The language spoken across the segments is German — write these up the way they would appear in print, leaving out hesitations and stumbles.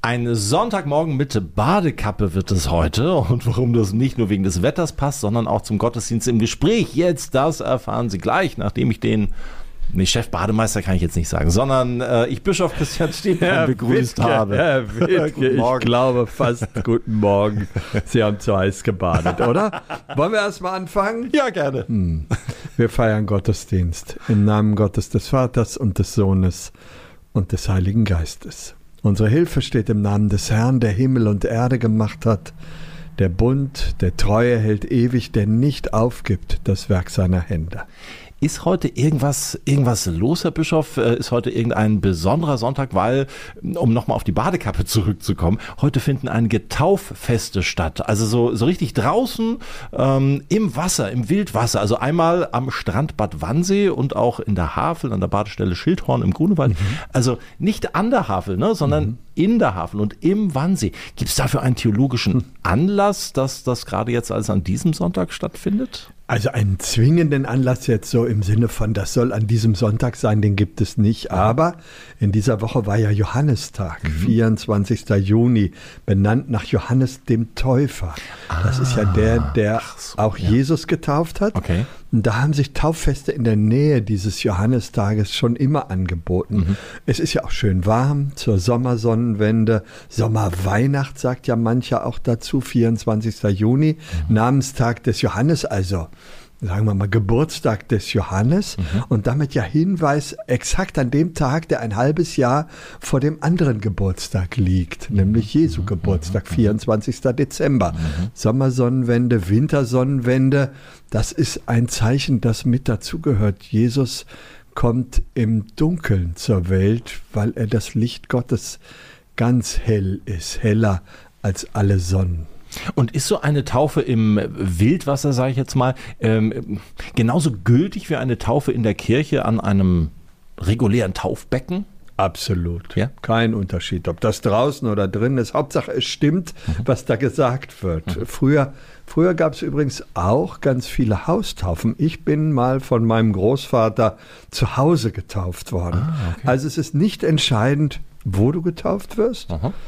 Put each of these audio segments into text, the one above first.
Ein Sonntagmorgen mit Badekappe wird es heute. Und warum das nicht nur wegen des Wetters passt, sondern auch zum Gottesdienst im Gespräch. Jetzt, das erfahren Sie gleich, nachdem ich den Chef-Bademeister kann ich jetzt nicht sagen, sondern ich Bischof Christian Stephan begrüßt habe. Herr Wittke, ich glaube fast guten Morgen. Sie haben zu heiß gebadet, oder? Wollen wir erstmal anfangen? Ja, gerne. Wir feiern Gottesdienst im Namen Gottes des Vaters und des Sohnes und des Heiligen Geistes. Unsere Hilfe steht im Namen des Herrn, der Himmel und Erde gemacht hat, der Bund, der Treue hält ewig, der nicht aufgibt das Werk seiner Hände. Ist heute irgendwas los, Herr Bischof? Ist heute irgendein besonderer Sonntag? Weil, um nochmal auf die Badekappe zurückzukommen, heute finden einige Tauffeste statt. Also so richtig draußen im Wasser, im Wildwasser. Also einmal am Strand Bad Wannsee und auch in der Havel, an der Badestelle Schildhorn im Grunewald. Also nicht an der Havel, sondern in der Havel und im Wannsee. Gibt es dafür einen theologischen Anlass, dass das gerade jetzt alles an diesem Sonntag stattfindet? Also einen zwingenden Anlass jetzt so im Sinne von, das soll an diesem Sonntag sein, den gibt es nicht. Aber in dieser Woche war ja Johannistag, 24. Juni, benannt nach Johannes dem Täufer. Das ist ja der auch Jesus getauft hat. Okay. Und da haben sich Tauffeste in der Nähe dieses Johannistages schon immer angeboten. Es ist ja auch schön warm zur Sommersonnenwende. Sommerweihnacht sagt ja mancher auch dazu, 24. Juni, Namenstag des Johannes, also sagen wir mal Geburtstag des Johannes und damit ja Hinweis exakt an dem Tag, der ein halbes Jahr vor dem anderen Geburtstag liegt, nämlich Jesu Geburtstag, 24. Dezember. Sommersonnenwende, Wintersonnenwende, das ist ein Zeichen, das mit dazugehört. Jesus kommt im Dunkeln zur Welt, weil er das Licht Gottes ganz hell ist, heller als alle Sonnen. Und ist so eine Taufe im Wildwasser, sage ich jetzt mal, genauso gültig wie eine Taufe in der Kirche an einem regulären Taufbecken? Absolut. Ja? Kein Unterschied, ob das draußen oder drin ist. Hauptsache es stimmt, was da gesagt wird. Früher gab es übrigens auch ganz viele Haustaufen. Ich bin mal von meinem Großvater zu Hause getauft worden. Okay. Also es ist nicht entscheidend, wo du getauft wirst,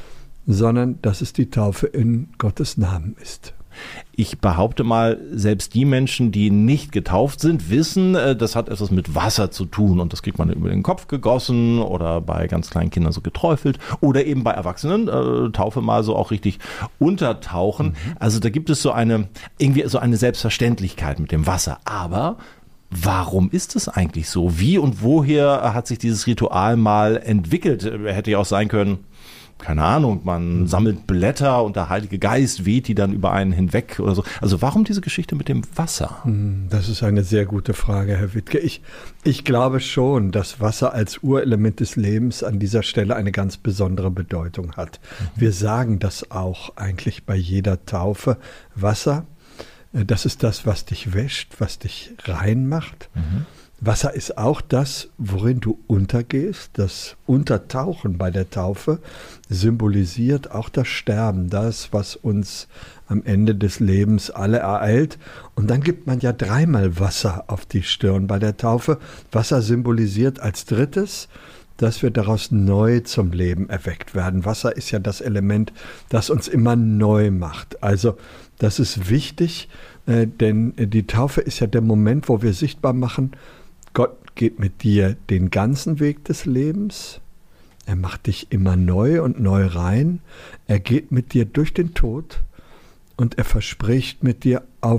sondern dass es die Taufe in Gottes Namen ist. Ich behaupte mal, selbst die Menschen, die nicht getauft sind, wissen, das hat etwas mit Wasser zu tun und das kriegt man über den Kopf gegossen oder bei ganz kleinen Kindern so geträufelt oder eben bei Erwachsenen, Taufe mal so auch richtig untertauchen. Also da gibt es irgendwie so eine Selbstverständlichkeit mit dem Wasser, aber warum ist es eigentlich so? Wie und woher hat sich dieses Ritual mal entwickelt? Hätte ja auch sein können, keine Ahnung, man sammelt Blätter und der Heilige Geist weht die dann über einen hinweg oder so. Also warum diese Geschichte mit dem Wasser? Das ist eine sehr gute Frage, Herr Wittke. Ich glaube schon, dass Wasser als Urelement des Lebens an dieser Stelle eine ganz besondere Bedeutung hat. Wir sagen das auch eigentlich bei jeder Taufe. Wasser, das ist das, was dich wäscht, was dich rein macht. Wasser ist auch das, worin du untergehst. Das Untertauchen bei der Taufe symbolisiert auch das Sterben, das, was uns am Ende des Lebens alle ereilt. Und dann gibt man ja dreimal Wasser auf die Stirn bei der Taufe. Wasser symbolisiert als drittes, dass wir daraus neu zum Leben erweckt werden. Wasser ist ja das Element, das uns immer neu macht. Also das ist wichtig, denn die Taufe ist ja der Moment, wo wir sichtbar machen, Gott geht mit dir den ganzen Weg des Lebens. Er macht dich immer neu und neu rein. Er geht mit dir durch den Tod und er verspricht mit dir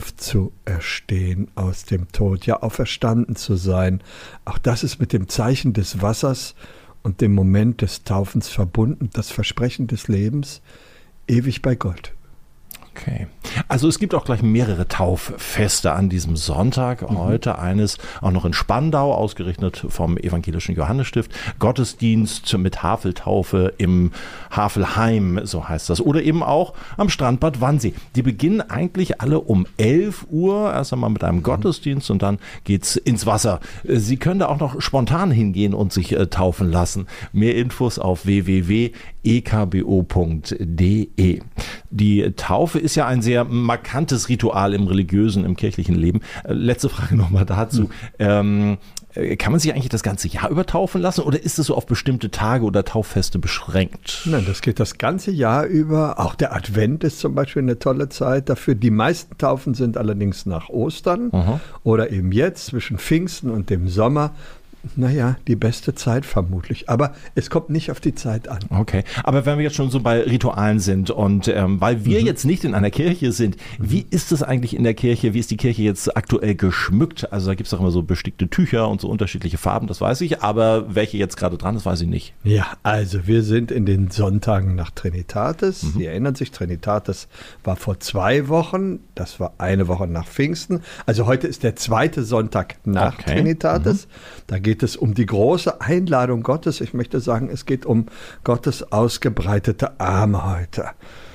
aufzuerstehen aus dem Tod, ja auferstanden zu sein. Auch das ist mit dem Zeichen des Wassers und dem Moment des Taufens verbunden, das Versprechen des Lebens, ewig bei Gott. Okay. Also es gibt auch gleich mehrere Tauffeste an diesem Sonntag. Heute eines auch noch in Spandau, ausgerichtet vom Evangelischen Johannesstift. Gottesdienst mit Haveltaufe im Havelheim, so heißt das. Oder eben auch am Strand Bad Wannsee. Die beginnen eigentlich alle um 11 Uhr. Erst einmal mit einem Gottesdienst und dann geht's ins Wasser. Sie können da auch noch spontan hingehen und sich taufen lassen. Mehr Infos auf www.ekbo.de. Die Taufe ist ja ein sehr markantes Ritual im religiösen, im kirchlichen Leben. Letzte Frage nochmal dazu. Kann man sich eigentlich das ganze Jahr über taufen lassen oder ist es so auf bestimmte Tage oder Tauffeste beschränkt? Nein, das geht das ganze Jahr über. Auch der Advent ist zum Beispiel eine tolle Zeit dafür. Die meisten Taufen sind allerdings nach Ostern oder eben jetzt zwischen Pfingsten und dem Sommer. Naja, die beste Zeit vermutlich. Aber es kommt nicht auf die Zeit an. Okay, aber wenn wir jetzt schon so bei Ritualen sind und weil wir jetzt nicht in einer Kirche sind, wie ist es eigentlich in der Kirche? Wie ist die Kirche jetzt aktuell geschmückt? Also da gibt es auch immer so bestickte Tücher und so unterschiedliche Farben, das weiß ich. Aber welche jetzt gerade dran ist, weiß ich nicht. Ja, also wir sind in den Sonntagen nach Trinitatis. Sie erinnern sich, Trinitatis war vor 2 Wochen. Das war eine Woche nach Pfingsten. Also heute ist der 2. Sonntag nach Trinitatis. Da geht es um die große Einladung Gottes. Ich möchte sagen, es geht um Gottes ausgebreitete Arme heute.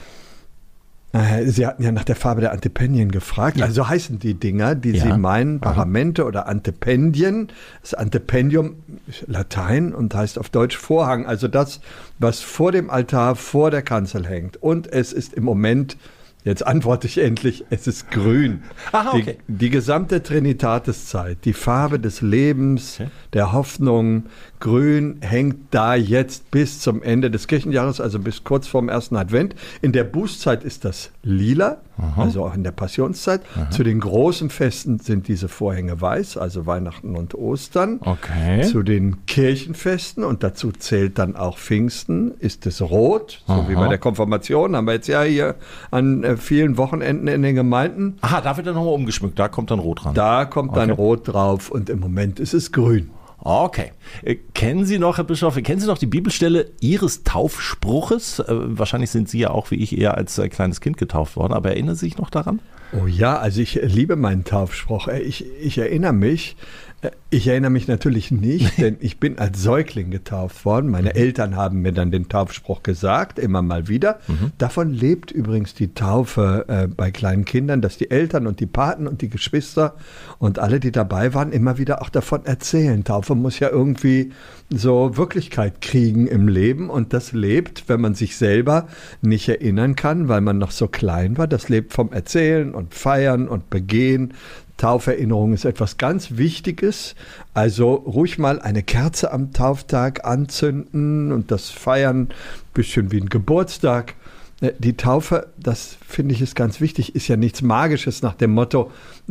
Sie hatten ja nach der Farbe der Antipendien gefragt. Ja. Also heißen die Dinger, die Sie meinen, Paramente oder Antipendien. Das Antipendium ist Latein und heißt auf Deutsch Vorhang. Also das, was vor dem Altar, vor der Kanzel hängt. Und es ist im Moment... Jetzt antworte ich endlich, es ist grün. Aha, okay. Die gesamte Trinitatiszeit, die Farbe des Lebens, der Hoffnung, grün hängt da jetzt bis zum Ende des Kirchenjahres, also bis kurz vorm ersten Advent. In der Bußzeit ist das lila, also auch in der Passionszeit. Zu den großen Festen sind diese Vorhänge weiß, also Weihnachten und Ostern. Okay. Zu den Kirchenfesten, und dazu zählt dann auch Pfingsten, ist es rot, so wie bei der Konfirmation, haben wir jetzt ja hier an vielen Wochenenden in den Gemeinden. Aha, da wird dann nochmal umgeschmückt, da kommt dann Rot dran. Da kommt dann Rot drauf und im Moment ist es grün. Okay. Kennen Sie noch, Herr Bischof, die Bibelstelle Ihres Taufspruches? Wahrscheinlich sind Sie ja auch wie ich eher als kleines Kind getauft worden, aber erinnern Sie sich noch daran? Oh ja, also ich liebe meinen Taufspruch. Ich erinnere mich. Ich erinnere mich natürlich nicht, denn ich bin als Säugling getauft worden. Meine Eltern haben mir dann den Taufspruch gesagt, immer mal wieder. Davon lebt übrigens die Taufe bei kleinen Kindern, dass die Eltern und die Paten und die Geschwister und alle, die dabei waren, immer wieder auch davon erzählen. Taufe muss ja irgendwie so Wirklichkeit kriegen im Leben und das lebt, wenn man sich selber nicht erinnern kann, weil man noch so klein war. Das lebt vom Erzählen und Feiern und Begehen. Tauferinnerung ist etwas ganz Wichtiges, also ruhig mal eine Kerze am Tauftag anzünden und das feiern, ein bisschen wie ein Geburtstag. Die Taufe, das finde ich ist ganz wichtig, ist ja nichts Magisches nach dem Motto,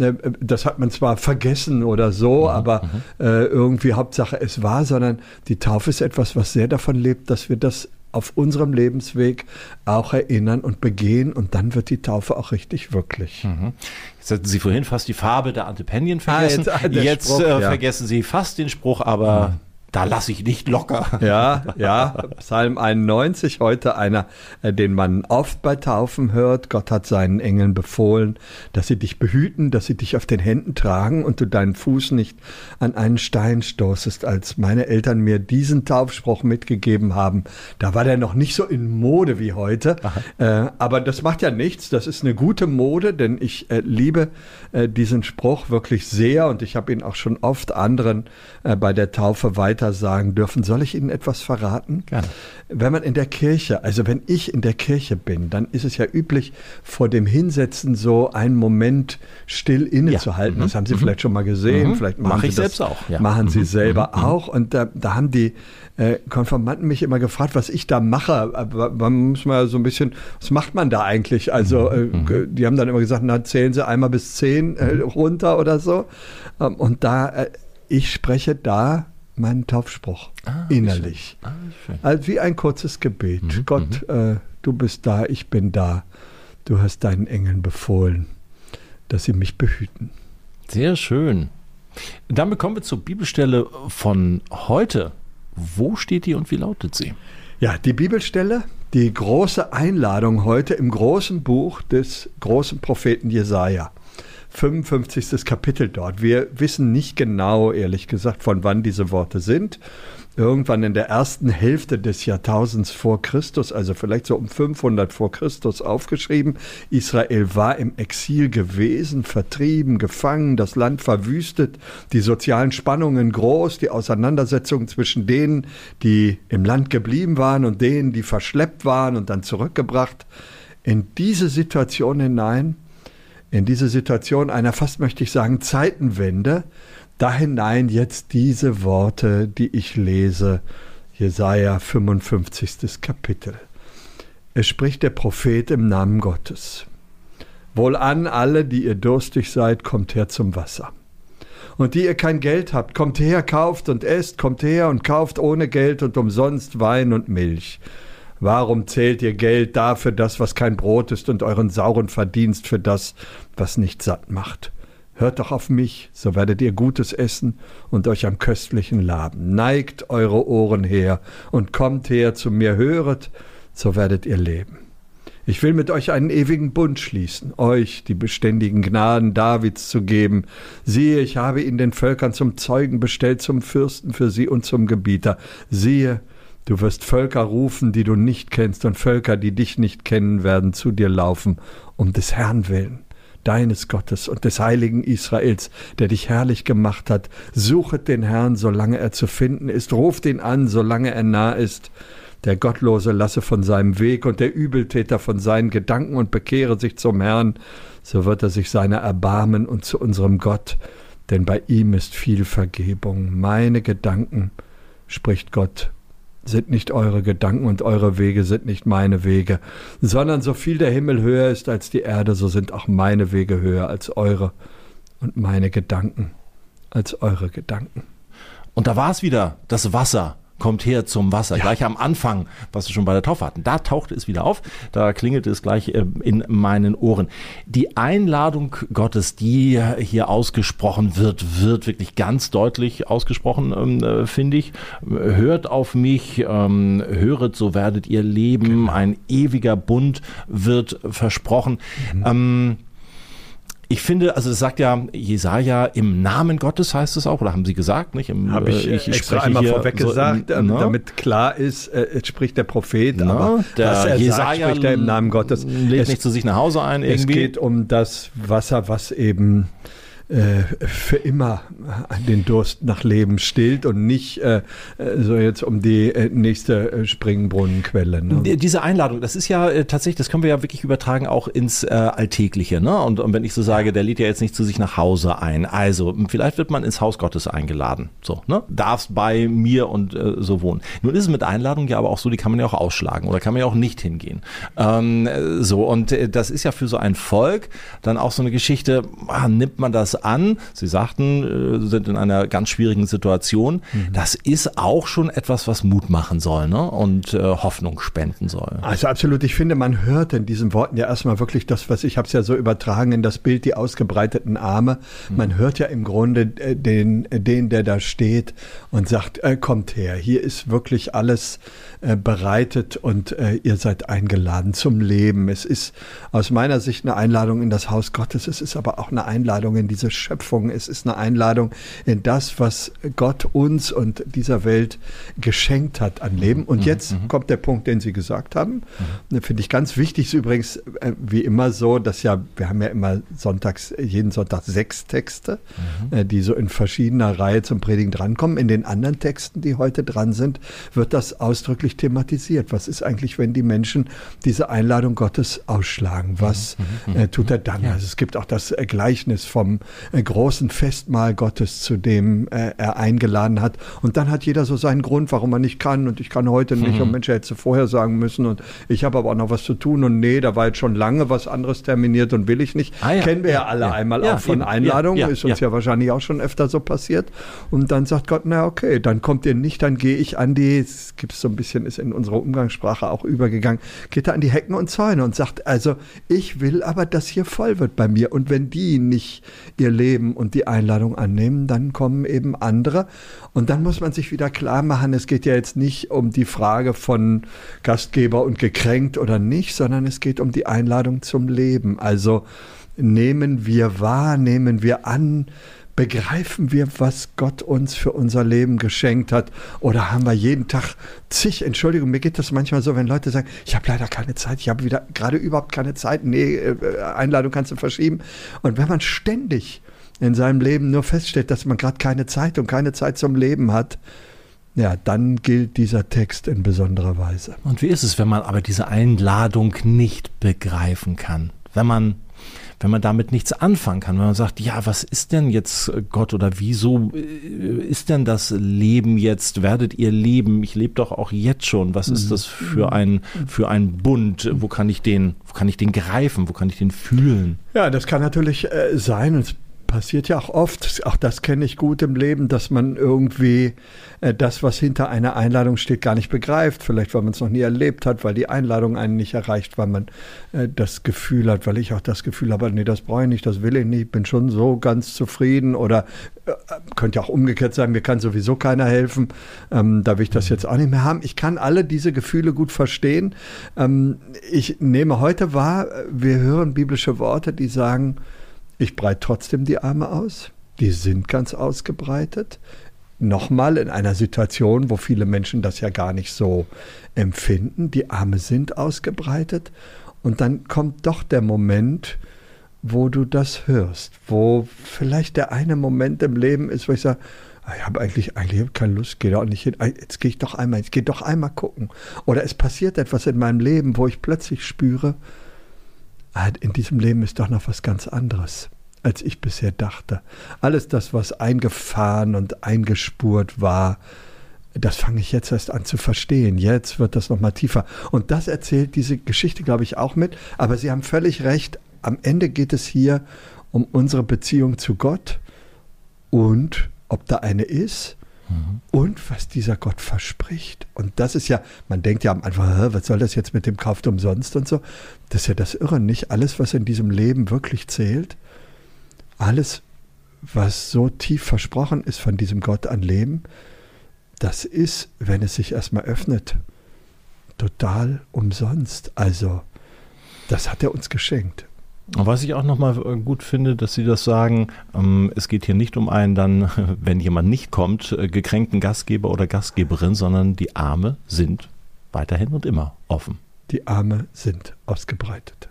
das hat man zwar vergessen oder so, aber irgendwie Hauptsache es war, sondern die Taufe ist etwas, was sehr davon lebt, dass wir das auf unserem Lebensweg auch erinnern und begehen und dann wird die Taufe auch richtig wirklich. Jetzt hatten Sie vorhin fast die Farbe der Antipendien vergessen. Jetzt Spruch, vergessen Sie fast den Spruch, aber da lasse ich nicht locker. Ja, Psalm 91, heute einer, den man oft bei Taufen hört. Gott hat seinen Engeln befohlen, dass sie dich behüten, dass sie dich auf den Händen tragen und du deinen Fuß nicht an einen Stein stoßest. Als meine Eltern mir diesen Taufspruch mitgegeben haben, da war der noch nicht so in Mode wie heute. Aber das macht ja nichts, das ist eine gute Mode, denn ich liebe diesen Spruch wirklich sehr und ich habe ihn auch schon oft anderen bei der Taufe weiter sagen dürfen. Soll ich Ihnen etwas verraten? Gerne. Wenn man in der Kirche, also wenn ich in der Kirche bin, dann ist es ja üblich, vor dem Hinsetzen so einen Moment still innezuhalten. Das haben Sie vielleicht schon mal gesehen. Vielleicht machen Sie das, machen Sie selber auch. Und da haben die Konfirmanden mich immer gefragt, was ich da mache. Man muss mal so ein bisschen, was macht man da eigentlich? Also die haben dann immer gesagt, na, zählen Sie einmal bis 10 runter oder so. Und ich spreche da meinen Taufspruch innerlich. Also wie ein kurzes Gebet. Gott, du bist da, ich bin da. Du hast deinen Engeln befohlen, dass sie mich behüten. Sehr schön. Dann kommen wir zur Bibelstelle von heute. Wo steht die und wie lautet sie? Ja, die Bibelstelle, die große Einladung heute im großen Buch des großen Propheten Jesaja. 55. Kapitel dort. Wir wissen nicht genau, ehrlich gesagt, von wann diese Worte sind. Irgendwann in der ersten Hälfte des Jahrtausends vor Christus, also vielleicht so um 500 vor Christus aufgeschrieben. Israel war im Exil gewesen, vertrieben, gefangen, das Land verwüstet, die sozialen Spannungen groß, die Auseinandersetzungen zwischen denen, die im Land geblieben waren und denen, die verschleppt waren und dann zurückgebracht. in diese Situation hinein, in diese Situation einer, fast möchte ich sagen, Zeitenwende, da hinein jetzt diese Worte, die ich lese, Jesaja 55. Kapitel. Es spricht der Prophet im Namen Gottes. Wohlan alle, die ihr durstig seid, kommt her zum Wasser. Und die ihr kein Geld habt, kommt her, kauft und esst, kommt her und kauft ohne Geld und umsonst Wein und Milch. Warum zählt ihr Geld dafür das, was kein Brot ist, und euren sauren Verdienst für das, was nicht satt macht? Hört doch auf mich, so werdet ihr Gutes essen und euch am Köstlichen laben. Neigt eure Ohren her und kommt her zu mir, höret, so werdet ihr leben. Ich will mit euch einen ewigen Bund schließen, euch die beständigen Gnaden Davids zu geben. Siehe, ich habe ihn den Völkern zum Zeugen bestellt, zum Fürsten für sie und zum Gebieter. Siehe, du wirst Völker rufen, die du nicht kennst, und Völker, die dich nicht kennen, werden zu dir laufen, um des Herrn willen, deines Gottes und des Heiligen Israels, der dich herrlich gemacht hat. Suchet den Herrn, solange er zu finden ist, ruft ihn an, solange er nah ist. Der Gottlose lasse von seinem Weg und der Übeltäter von seinen Gedanken und bekehre sich zum Herrn, so wird er sich seiner erbarmen und zu unserem Gott, denn bei ihm ist viel Vergebung. Meine Gedanken, spricht Gott, sind nicht eure Gedanken und eure Wege sind nicht meine Wege, sondern so viel der Himmel höher ist als die Erde, so sind auch meine Wege höher als eure und meine Gedanken als eure Gedanken. Und da war es wieder, das Wasser. Kommt her zum Wasser. Ja. Gleich am Anfang, was wir schon bei der Taufe hatten. Da tauchte es wieder auf, da klingelte es gleich in meinen Ohren. Die Einladung Gottes, die hier ausgesprochen wird wirklich ganz deutlich ausgesprochen, finde ich. Hört auf mich, höret, so werdet ihr leben. Genau. Ein ewiger Bund wird versprochen. Ich finde, also das sagt ja Jesaja, im Namen Gottes heißt es auch, oder haben Sie gesagt, nicht? Habe ich extra einmal vorweg gesagt, damit klar ist, es spricht der Prophet, aber der Jesaja spricht er im Namen Gottes. Lädt nicht zu sich nach Hause ein irgendwie. Es geht um das Wasser, was eben für immer den Durst nach Leben stillt und nicht so jetzt um die nächste Springbrunnenquelle. Ne? Diese Einladung, das ist ja tatsächlich, das können wir ja wirklich übertragen auch ins Alltägliche. Ne? Und wenn ich so sage, der lädt ja jetzt nicht zu sich nach Hause ein. Also vielleicht wird man ins Haus Gottes eingeladen. So, ne? Darfst bei mir und so wohnen. Nun ist es mit Einladung ja aber auch so, die kann man ja auch ausschlagen oder kann man ja auch nicht hingehen. Und das ist ja für so ein Volk dann auch so eine Geschichte, nimmt man das an. Sie sagten, sind in einer ganz schwierigen Situation. Das ist auch schon etwas, was Mut machen soll, ne? Und Hoffnung spenden soll. Also absolut. Ich finde, man hört in diesen Worten ja erstmal wirklich das, was ich habe es ja so übertragen in das Bild, die ausgebreiteten Arme. Man hört ja im Grunde den, der da steht und sagt, kommt her. Hier ist wirklich alles bereitet und ihr seid eingeladen zum Leben. Es ist aus meiner Sicht eine Einladung in das Haus Gottes. Es ist aber auch eine Einladung in diese Schöpfung. Es ist eine Einladung in das, was Gott uns und dieser Welt geschenkt hat an Leben. Und jetzt kommt der Punkt, den Sie gesagt haben. Finde ich ganz wichtig. Ist übrigens wie immer so, dass wir haben ja immer jeden Sonntag 6 Texte, die so in verschiedener Reihe zum Predigen drankommen. In den anderen Texten, die heute dran sind, wird das ausdrücklich thematisiert. Was ist eigentlich, wenn die Menschen diese Einladung Gottes ausschlagen? Was tut er dann? Also es gibt auch das Gleichnis vom großen Festmahl Gottes, zu dem er eingeladen hat. Und dann hat jeder so seinen Grund, warum er nicht kann. Und ich kann heute nicht. Und Mensch, er hätte vorher sagen müssen. Und ich habe aber auch noch was zu tun. Und nee, da war jetzt schon lange was anderes terminiert und will ich nicht. Kennen wir ja alle einmal auch von Einladungen. Ist uns ja wahrscheinlich auch schon öfter so passiert. Und dann sagt Gott, na okay, dann kommt ihr nicht, dann gehe ich an die, es gibt so ein bisschen, ist in unserer Umgangssprache auch übergegangen, geht er an die Hecken und Zäune und sagt, also ich will aber, dass hier voll wird bei mir. Und wenn die nicht ihr Leben und die Einladung annehmen, dann kommen eben andere. Und dann muss man sich wieder klar machen, es geht ja jetzt nicht um die Frage von Gastgeber und gekränkt oder nicht, sondern es geht um die Einladung zum Leben. Also nehmen wir wahr, nehmen wir an, begreifen wir, was Gott uns für unser Leben geschenkt hat? Oder haben wir jeden Tag Entschuldigung, mir geht das manchmal so, wenn Leute sagen, ich habe leider keine Zeit, ich habe wieder gerade überhaupt keine Zeit, nee, Einladung kannst du verschieben. Und wenn man ständig in seinem Leben nur feststellt, dass man gerade keine Zeit und keine Zeit zum Leben hat, ja, dann gilt dieser Text in besonderer Weise. Und wie ist es, wenn man aber diese Einladung nicht begreifen kann? Wenn man damit nichts anfangen kann, wenn man sagt, ja, was ist denn jetzt Gott oder wieso ist denn das Leben jetzt? Werdet ihr leben? Ich lebe doch auch jetzt schon. Was ist das für ein Bund? Wo kann ich den greifen? Wo kann ich den fühlen? Ja, das kann natürlich sein, und es passiert ja auch oft, auch das kenne ich gut im Leben, dass man irgendwie das, was hinter einer Einladung steht, gar nicht begreift. Vielleicht, weil man es noch nie erlebt hat, weil die Einladung einen nicht erreicht, weil man das Gefühl hat, weil ich auch das Gefühl habe, nee, das brauche ich nicht, das will ich nicht, bin schon so ganz zufrieden, oder könnte ja auch umgekehrt sein, mir kann sowieso keiner helfen, da will ich das jetzt auch nicht mehr haben. Ich kann alle diese Gefühle gut verstehen. Ich nehme heute wahr, wir hören biblische Worte, die sagen, ich breite trotzdem die Arme aus. Die sind ganz ausgebreitet. Nochmal in einer Situation, wo viele Menschen das ja gar nicht so empfinden. Die Arme sind ausgebreitet. Und dann kommt doch der Moment, wo du das hörst. Wo vielleicht der eine Moment im Leben ist, wo ich sage, ich habe eigentlich keine Lust, gehe doch nicht hin. Jetzt gehe ich doch einmal gucken. Oder es passiert etwas in meinem Leben, wo ich plötzlich spüre, in diesem Leben ist doch noch was ganz anderes, als ich bisher dachte. Alles das, was eingefahren und eingespurt war, das fange ich jetzt erst an zu verstehen. Jetzt wird das nochmal tiefer. Und das erzählt diese Geschichte, glaube ich, auch mit. Aber Sie haben völlig recht. Am Ende geht es hier um unsere Beziehung zu Gott und ob da eine ist. Und was dieser Gott verspricht. Und das ist ja, man denkt ja am Anfang, was soll das jetzt mit dem Kauft umsonst und so. Das ist ja das Irre, nicht? Alles, was in diesem Leben wirklich zählt, alles, was so tief versprochen ist von diesem Gott an Leben, das ist, wenn es sich erstmal öffnet, total umsonst. Also, das hat er uns geschenkt. Was ich auch nochmal gut finde, dass Sie das sagen, es geht hier nicht um einen dann, wenn jemand nicht kommt, gekränkten Gastgeber oder Gastgeberin, sondern die Arme sind weiterhin und immer offen. Die Arme sind ausgebreitet.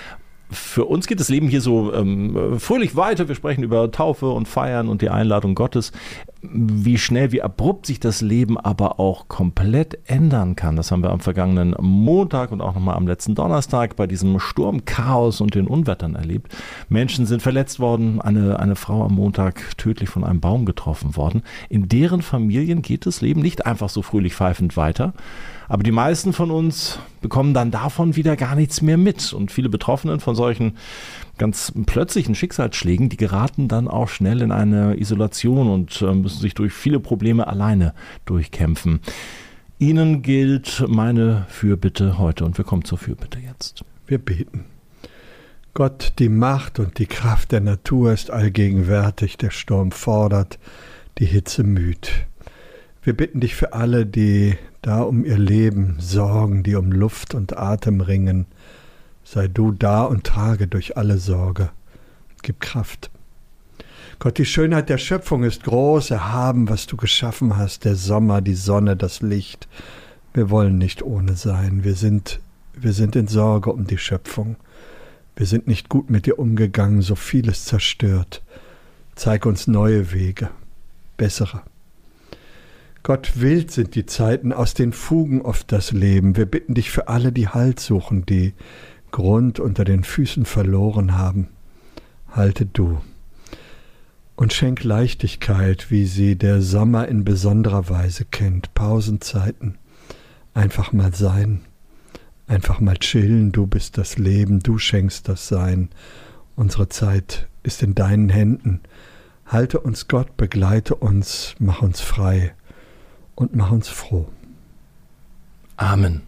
Für uns geht das Leben hier so fröhlich weiter. Wir sprechen über Taufe und Feiern und die Einladung Gottes. Wie schnell, wie abrupt sich das Leben aber auch komplett ändern kann. Das haben wir am vergangenen Montag und auch nochmal am letzten Donnerstag bei diesem Sturmchaos und den Unwettern erlebt. Menschen sind verletzt worden. Eine Frau am Montag tödlich von einem Baum getroffen worden. In deren Familien geht das Leben nicht einfach so fröhlich pfeifend weiter. Aber die meisten von uns bekommen dann davon wieder gar nichts mehr mit. Und viele Betroffenen von solchen ganz plötzlichen Schicksalsschlägen, die geraten dann auch schnell in eine Isolation und müssen sich durch viele Probleme alleine durchkämpfen. Ihnen gilt meine Fürbitte heute und wir kommen zur Fürbitte jetzt. Wir beten. Gott, die Macht und die Kraft der Natur ist allgegenwärtig. Der Sturm fordert, die Hitze müht. Wir bitten dich für alle, die da um ihr Leben sorgen, die um Luft und Atem ringen. Sei du da und trage durch alle Sorge. Gib Kraft. Gott, die Schönheit der Schöpfung ist groß, erhaben, was du geschaffen hast, der Sommer, die Sonne, das Licht. Wir wollen nicht ohne sein. Wir sind in Sorge um die Schöpfung. Wir sind nicht gut mit dir umgegangen, so vieles zerstört. Zeig uns neue Wege, bessere. Gott, wild sind die Zeiten, aus den Fugen oft das Leben. Wir bitten dich für alle, die Halt suchen, die Grund unter den Füßen verloren haben. Halte du und schenk Leichtigkeit, wie sie der Sommer in besonderer Weise kennt. Pausenzeiten, einfach mal sein, einfach mal chillen. Du bist das Leben, du schenkst das Sein. Unsere Zeit ist in deinen Händen. Halte uns Gott, begleite uns, mach uns frei und mach uns froh. Amen.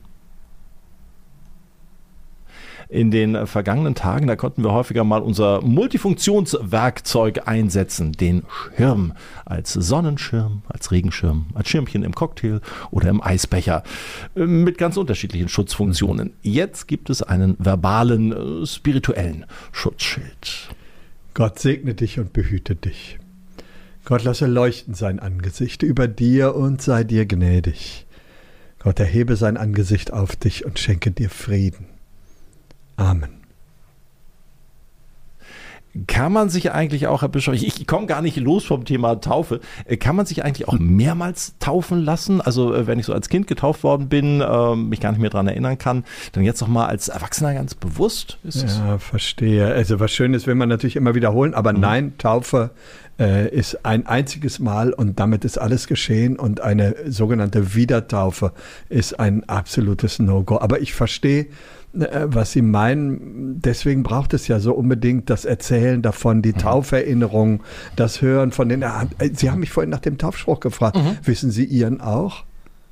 In den vergangenen Tagen, da konnten wir häufiger mal unser Multifunktionswerkzeug einsetzen, den Schirm, als Sonnenschirm, als Regenschirm, als Schirmchen im Cocktail oder im Eisbecher, mit ganz unterschiedlichen Schutzfunktionen. Jetzt gibt es einen verbalen, spirituellen Schutzschild. Gott segne dich und behüte dich. Gott lasse leuchten sein Angesicht über dir und sei dir gnädig. Gott erhebe sein Angesicht auf dich und schenke dir Frieden. Amen. Kann man sich eigentlich auch, Herr Bischof, ich komme gar nicht los vom Thema Taufe, kann man sich eigentlich auch mehrmals taufen lassen? Also wenn ich so als Kind getauft worden bin, mich gar nicht mehr daran erinnern kann, dann jetzt noch mal als Erwachsener ganz bewusst? Verstehe. Also was Schönes will man natürlich immer wiederholen, aber nein, Taufe ist ein einziges Mal und damit ist alles geschehen und eine sogenannte Wiedertaufe ist ein absolutes No-Go. Aber ich verstehe, was Sie meinen. Deswegen braucht es ja so unbedingt das Erzählen davon, die Tauferinnerung, das Hören von den... Sie haben mich vorhin nach dem Taufspruch gefragt. Wissen Sie Ihren auch?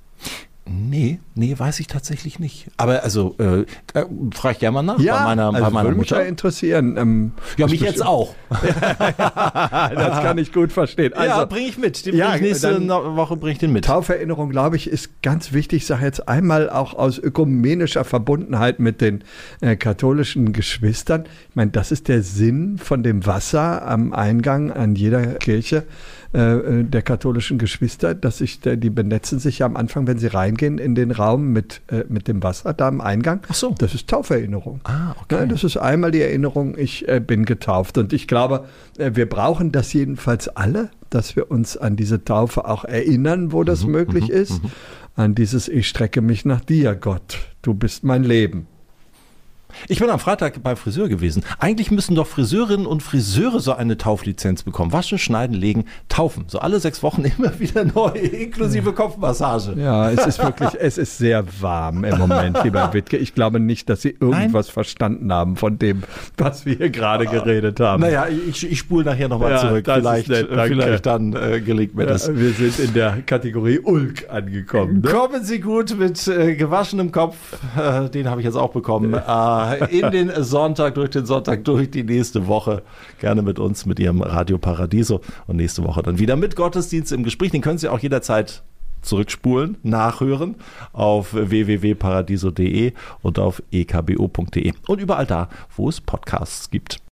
Nee, weiß ich tatsächlich nicht. Aber also, frage ich gerne mal nach bei meiner würde Mutter. Mich ja interessieren. Mich jetzt auch. Das kann ich gut verstehen. Also, bringe ich mit. Nächste Woche bringe ich den mit. Tauferinnerung, glaube ich, ist ganz wichtig. Ich sage jetzt einmal auch aus ökumenischer Verbundenheit mit den katholischen Geschwistern. Ich meine, das ist der Sinn von dem Wasser am Eingang an jeder Kirche der katholischen Geschwister, die benetzen sich ja am Anfang, wenn sie reingehen in den Raum mit dem Wasser da am Eingang. Ach so. Das ist Tauferinnerung. Okay. Das ist einmal die Erinnerung, ich bin getauft. Und ich glaube, wir brauchen das jedenfalls alle, dass wir uns an diese Taufe auch erinnern, wo das möglich ist. An dieses Ich strecke mich nach dir, Gott, du bist mein Leben. Ich bin am Freitag beim Friseur gewesen. Eigentlich müssen doch Friseurinnen und Friseure so eine Tauflizenz bekommen. Waschen, schneiden, legen, taufen. So alle 6 Wochen immer wieder neu, inklusive Kopfmassage. Ja, es ist sehr warm im Moment, lieber Wittke. Ich glaube nicht, dass Sie irgendwas verstanden haben von dem, was wir hier gerade geredet haben. Naja, ich spule nachher nochmal zurück. Vielleicht dann gelingt mir das. Wir sind in der Kategorie Ulk angekommen. Ne? Kommen Sie gut mit gewaschenem Kopf. Den habe ich jetzt auch bekommen. In den Sonntag, durch die nächste Woche. Gerne mit uns, mit Ihrem Radio Paradiso. Und nächste Woche dann wieder mit Gottesdienst im Gespräch. Den können Sie auch jederzeit zurückspulen, nachhören auf www.paradiso.de und auf ekbo.de. Und überall da, wo es Podcasts gibt.